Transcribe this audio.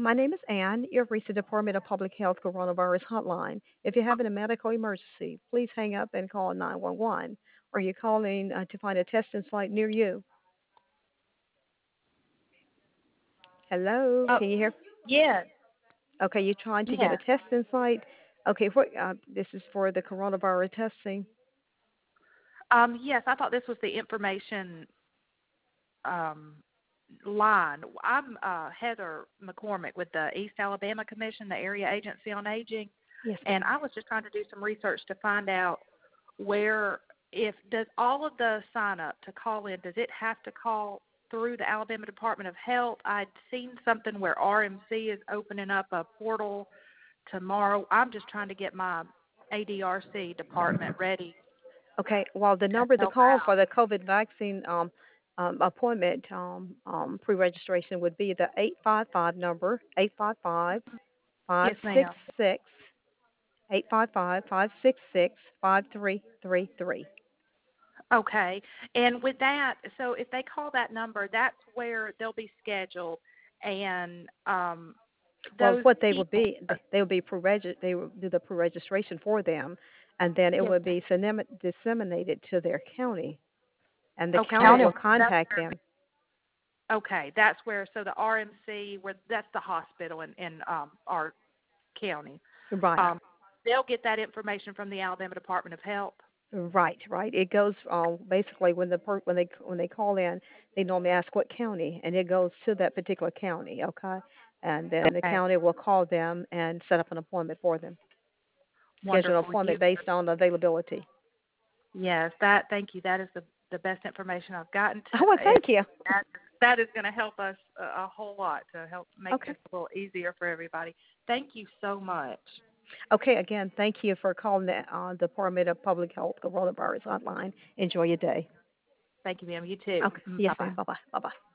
My name is Ann. You've reached the Department of Public Health Coronavirus Hotline. If you're having a medical emergency, please hang up and call 911. Or you're calling to find a testing site near you. Hello, Oh, can you hear? yes, Okay, you're trying to get a yes. testing site. Okay, what? This is for the coronavirus testing. Yes, I thought this was the information um, line. I'm Heather McCormick with the East Alabama Commission, the Area Agency on Aging, Yes, and ma'am. I was just trying to do some research to find out where, if does all of the sign up to call in, does it have to call through the Alabama Department of Health? I'd seen something where RMC is opening up a portal tomorrow. I'm just trying to get my ADRC department ready Okay, well, the to number to help call out. for the COVID vaccine appointment pre-registration would be the 855 number, 855 Yes, ma'am. 566 855 566 5333. Okay. And with that, so if they call that number, that's where they'll be scheduled. And Well, those what they will people, be, they will be they will do the pre-registration for them, and then it yes, will ma'am. be disseminated to their county, and the Okay. county County. will That's contact where, them. okay. That's where, so the RMC, where that's the hospital in our county. Right. Um, they'll get that information from the Alabama Department of Health. Right, right. It goes basically when they call in, they normally ask what county, and it goes to that particular county. Okay, and then the Okay. county will call them and set up an appointment for them. Schedule an Wonderful. appointment based on availability. Yes, thank you. That is the best information I've gotten to, Oh, well, and thank you. that is going to help us a whole lot to help make Okay. this a little easier for everybody. Thank you so much. Okay. Again, thank you for calling the Department of Public Health Coronavirus Hotline. Enjoy your day. Thank you, ma'am. You too. Okay. Yes, Bye bye. ma'am. Bye bye. Bye bye.